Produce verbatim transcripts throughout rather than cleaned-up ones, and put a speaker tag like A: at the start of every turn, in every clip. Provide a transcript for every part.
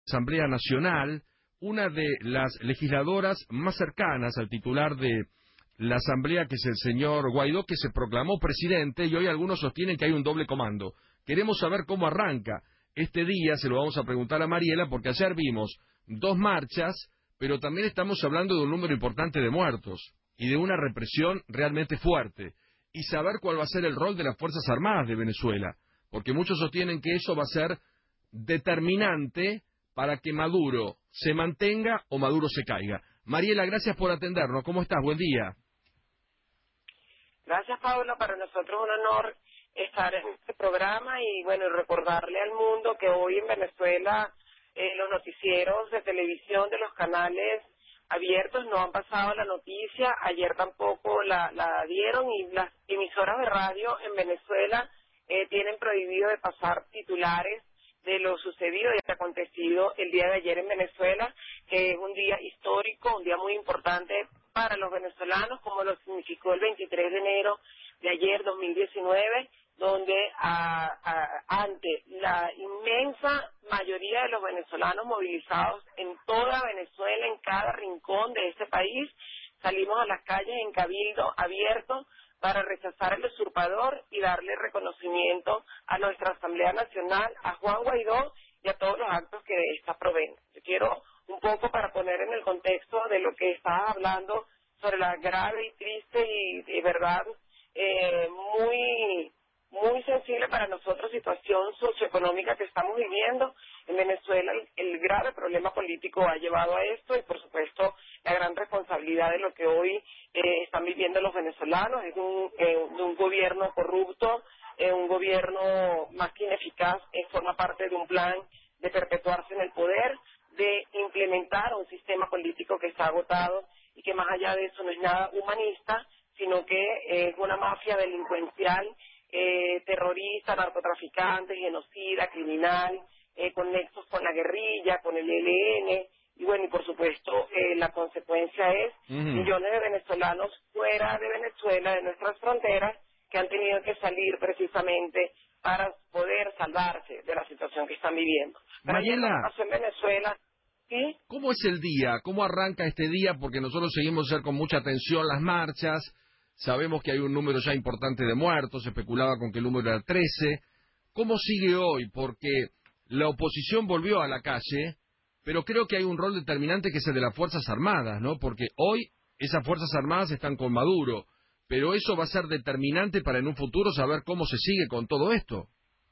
A: Asamblea Nacional, una de las legisladoras más cercanas al titular de la Asamblea, que es el señor Guaidó, que se proclamó presidente, y hoy algunos sostienen que hay un doble comando. Queremos saber cómo arranca este día, se lo vamos a preguntar a Mariela, porque ayer vimos dos marchas, pero también estamos hablando de un número importante de muertos y de una represión realmente fuerte, y saber cuál va a ser el rol de las Fuerzas Armadas de Venezuela, porque muchos sostienen que eso va a ser determinante para que Maduro se mantenga o Maduro se caiga. Mariela, gracias por atendernos. ¿Cómo estás? Buen día.
B: Gracias, Paula. Para nosotros es un honor estar en este programa y, bueno, recordarle al mundo que hoy en Venezuela eh, los noticieros de televisión de los canales abiertos no han pasado la noticia. Ayer tampoco la, la dieron, y las emisoras de radio en Venezuela eh, tienen prohibido de pasar titulares de lo sucedido y acontecido el día de ayer en Venezuela, que es un día histórico, un día muy importante para los venezolanos, como lo significó el veintitrés de enero de ayer, dos mil diecinueve, donde a, a, ante la inmensa mayoría de los venezolanos movilizados en toda Venezuela, en cada rincón de este país, salimos a las calles en cabildo abierto para rechazar al usurpador y darle reconocimiento a nuestra Asamblea Nacional, a Juan Guaidó y a todos los actos que de esta proveen. Yo quiero un poco para poner en el contexto de lo que estaba hablando sobre la grave y triste y de verdad eh, muy muy sensible para nosotros situación socioeconómica que estamos viviendo en Venezuela. El, el grave problema político ha llevado a esto y, por supuesto, la gran responsabilidad de lo que hoy eh, están viviendo los venezolanos es un, eh, de un gobierno corrupto, eh, un gobierno más que ineficaz, eh, forma parte de un plan de perpetuarse en el poder, de implementar un sistema político que está agotado y que más allá de eso no es nada humanista, sino que es una mafia delincuencial, eh, terrorista, narcotraficante, genocida, criminal, eh, con nexos con la guerrilla, con el E L N, y bueno, y por supuesto eh, la consecuencia es uh-huh. millones de venezolanos fuera de Venezuela, de nuestras fronteras, que han tenido que salir precisamente para poder salvarse de la situación que están viviendo. Pero
A: Mariela,
B: ayer lo que pasó en Venezuela, ¿sí?
A: ¿Cómo es el día? ¿Cómo arranca este día? Porque nosotros seguimos hacer con mucha atención las marchas. Sabemos que hay un número ya importante de muertos, se especulaba con que el número era trece. ¿Cómo sigue hoy? Porque la oposición volvió a la calle, pero creo que hay un rol determinante que es el de las Fuerzas Armadas, ¿no? Porque hoy esas Fuerzas Armadas están con Maduro, pero eso va a ser determinante para en un futuro saber cómo se sigue con todo esto.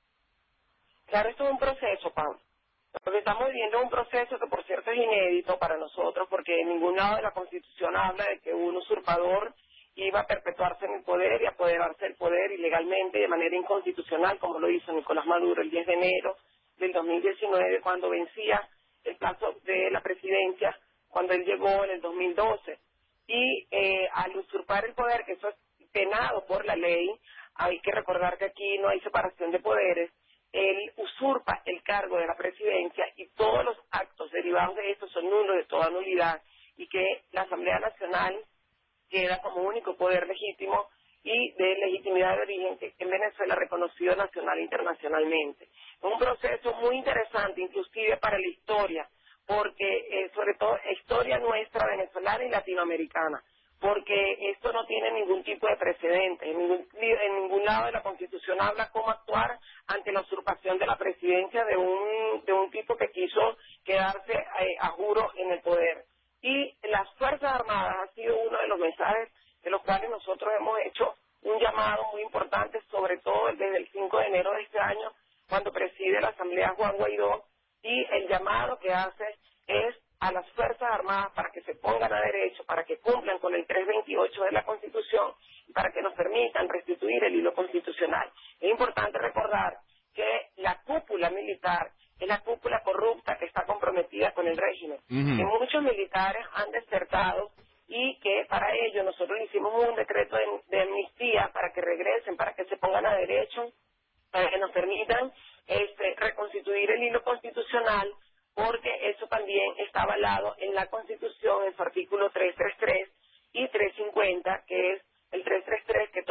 B: Claro, esto es un proceso, Pablo. Lo que estamos viviendo es un proceso que, por cierto, es inédito para nosotros, porque en ningún lado de la Constitución habla de que un usurpador iba a perpetuarse en el poder y apoderarse del poder ilegalmente de manera inconstitucional, como lo hizo Nicolás Maduro el diez de enero del dos mil diecinueve, cuando vencía el plazo de la presidencia, cuando él llegó en el dos mil doce. Y eh, al usurpar el poder, que eso es penado por la ley, hay que recordar que aquí no hay separación de poderes, él usurpa el cargo de la presidencia y todos los actos derivados de esto son nulos, de toda nulidad, y que la Asamblea Nacional queda como único poder legítimo y de legitimidad de origen que en Venezuela reconocido nacional e internacionalmente. Es un proceso muy interesante, inclusive para la historia, porque eh, sobre todo historia nuestra venezolana y latinoamericana, porque esto no tiene ningún tipo de precedente. En ningún, en ningún lado de la Constitución habla cómo actuar ante la usurpación de la presidencia de un, de un tipo que quiso quedarse eh, a juro en el poder. Y las Fuerzas Armadas ha sido uno de los mensajes de los cuales nosotros hemos hecho un llamado muy importante, sobre todo desde el cinco de enero de este año, cuando preside la Asamblea Juan Guaidó, y el llamado que hace es a las Fuerzas Armadas para que se pongan a derecho, para que cumplan con el trescientos veintiocho de la Constitución y para que nos permitan restituir el hilo constitucional. Es importante recordar que la cúpula militar es la cúpula corrupta que está comprometida con el régimen. Uh-huh. Que muchos militares han desertado y que para ello nosotros hicimos un decreto de, de amnistía para que regresen, para que se pongan a derecho, para que nos permitan este, reconstituir el hilo constitucional, porque eso también está avalado en la Constitución, en su artículo trescientos treinta y tres y trescientos cincuenta, que es el trescientos treinta y tres, que todo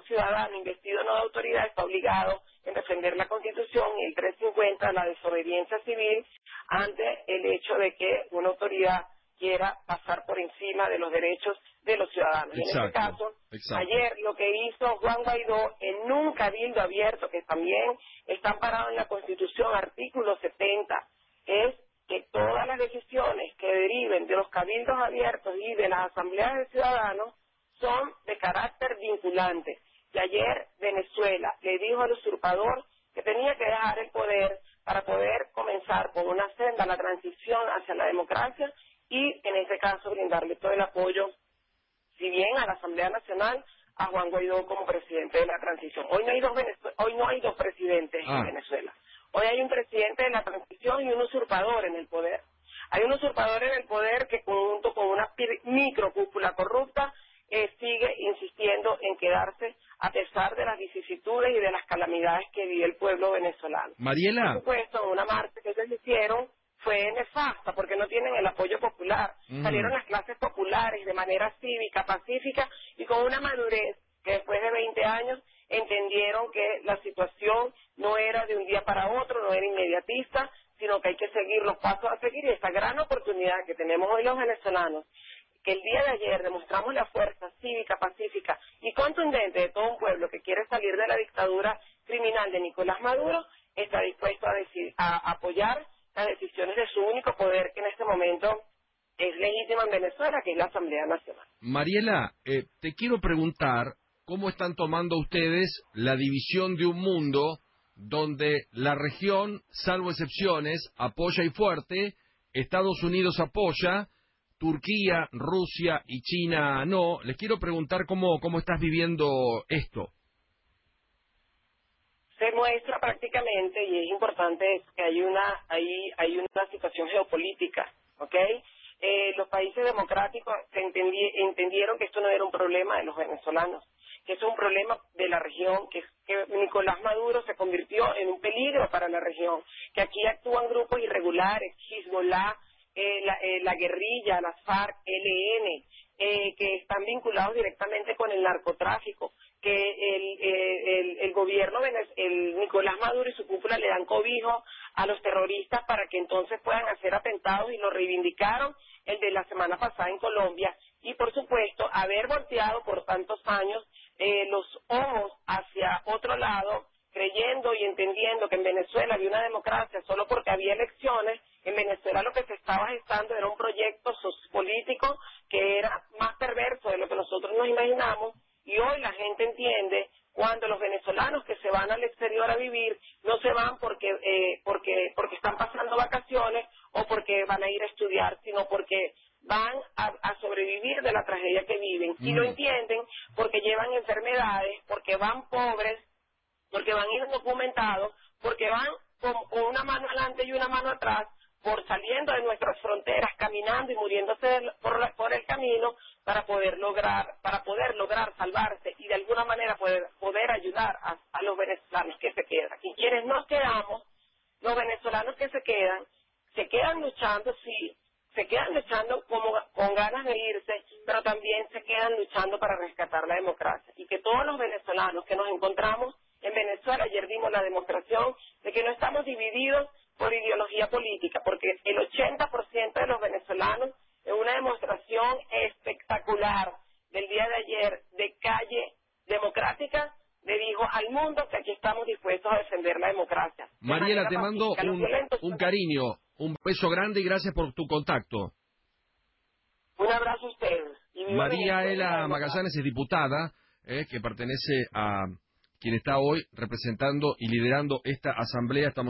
B: ciudadano investido no de autoridad está obligado en defender la Constitución y el trescientos cincuenta, la desobediencia civil, ante el hecho de que una autoridad quiera pasar por encima de los derechos de los ciudadanos.
A: Exacto,
B: en este caso,
A: exacto.
B: ayer lo que hizo Juan Guaidó en un cabildo abierto, que también está amparado en la Constitución, artículo setenta, es que todas las decisiones que deriven de los cabildos abiertos y de las asambleas de ciudadanos son de carácter vinculante. Y ayer Venezuela le dijo al usurpador que tenía que dejar el poder para poder comenzar con una senda la transición hacia la democracia y, en este caso, brindarle todo el apoyo, si bien a la Asamblea Nacional, a Juan Guaidó como presidente de la transición. Hoy no hay dos, Venezue- hoy no hay dos presidentes
A: Ah.
B: en Venezuela. Hoy hay un presidente de la transición y un usurpador en el poder. Hay un usurpador en el poder que, junto con una pi- microcúpula corrupta, eh, sigue insistiendo en quedarse a pesar de las vicisitudes y de las calamidades que vive el pueblo venezolano.
A: Mariela.
B: Por supuesto, una marcha que ellos hicieron fue nefasta porque no tienen el apoyo popular.
A: Mm.
B: Salieron las clases populares de manera cívica, pacífica y con una madurez que después de veinte años entendieron que la situación no era de un día para otro, no era inmediatista, sino que hay que seguir los pasos a seguir y esta gran oportunidad que tenemos hoy los venezolanos, que el día de ayer demostramos la fuerza cívica, pacífica y contundente de todo un pueblo que quiere salir de la dictadura criminal de Nicolás Maduro, está dispuesto a, decir, a apoyar las decisiones de su único poder que en este momento es legítima en Venezuela, que es la Asamblea Nacional.
A: Mariela, eh, te quiero preguntar cómo están tomando ustedes la división de un mundo donde la región, salvo excepciones, apoya y fuerte, Estados Unidos apoya, Turquía, Rusia y China no. Les quiero preguntar cómo, cómo estás viviendo esto.
B: Se muestra prácticamente, y es importante, que hay una, hay, hay una situación geopolítica, ¿ok? Eh, los países democráticos se entendi- entendieron que esto no era un problema de los venezolanos, que es un problema de la región, que, que Nicolás Maduro se convirtió en un peligro para la región, que aquí actúan grupos irregulares, Hezbollah, eh, la, eh, la guerrilla, las FARC, L N, eh, que están vinculados directamente con el narcotráfico, que el, eh, el, el gobierno, venez- el Nicolás Maduro y su cúpula le dan cobijo a los terroristas para que entonces puedan hacer atentados y lo reivindicaron el de la semana pasada en Colombia y por supuesto haber volteado por tantos años eh, los ojos hacia otro lado creyendo y entendiendo que en Venezuela había una democracia solo porque había elecciones. En Venezuela lo que se estaba gestando era un proyecto sociopolítico que era más perverso de lo que nosotros nos imaginamos y hoy la gente entiende cuando los venezolanos que se van al exterior a vivir no se van porque eh, porque porque están pasando vacaciones o porque van a ir a estudiar, sino porque van a, a sobrevivir de la tragedia que viven. Y lo
A: Mm.
B: entienden porque llevan enfermedades, porque van pobres, porque van indocumentados, porque van con, con una mano adelante y una mano atrás, por saliendo de nuestras fronteras, caminando y muriéndose del- por, la- por el camino para poder lograr, para poder lograr salvarse y de alguna manera poder, poder ayudar a, a los venezolanos que se quedan. Y quienes nos quedamos, los venezolanos que se quedan, se quedan luchando, sí, se quedan luchando como, con ganas de irse, pero también se quedan luchando para rescatar la democracia. Y que todos los venezolanos que nos encontramos en Venezuela, ayer dimos la demostración de que no estamos divididos por ideología política, porque el ochenta por ciento de los venezolanos, en una demostración espectacular del día de ayer de calle democrática, le dijo al mundo que aquí estamos dispuestos a defender la democracia. De
A: Mariela,
B: manera
A: te mando
B: pacífica. Los
A: un,
B: violentos-
A: un cariño, un beso grande y gracias por tu contacto.
B: Un abrazo a ustedes. Y viva
A: María
B: Venezuela y la
A: Ela
B: democracia.
A: Magallanes es diputada, eh, que pertenece a quien está hoy representando y liderando esta asamblea. Estamos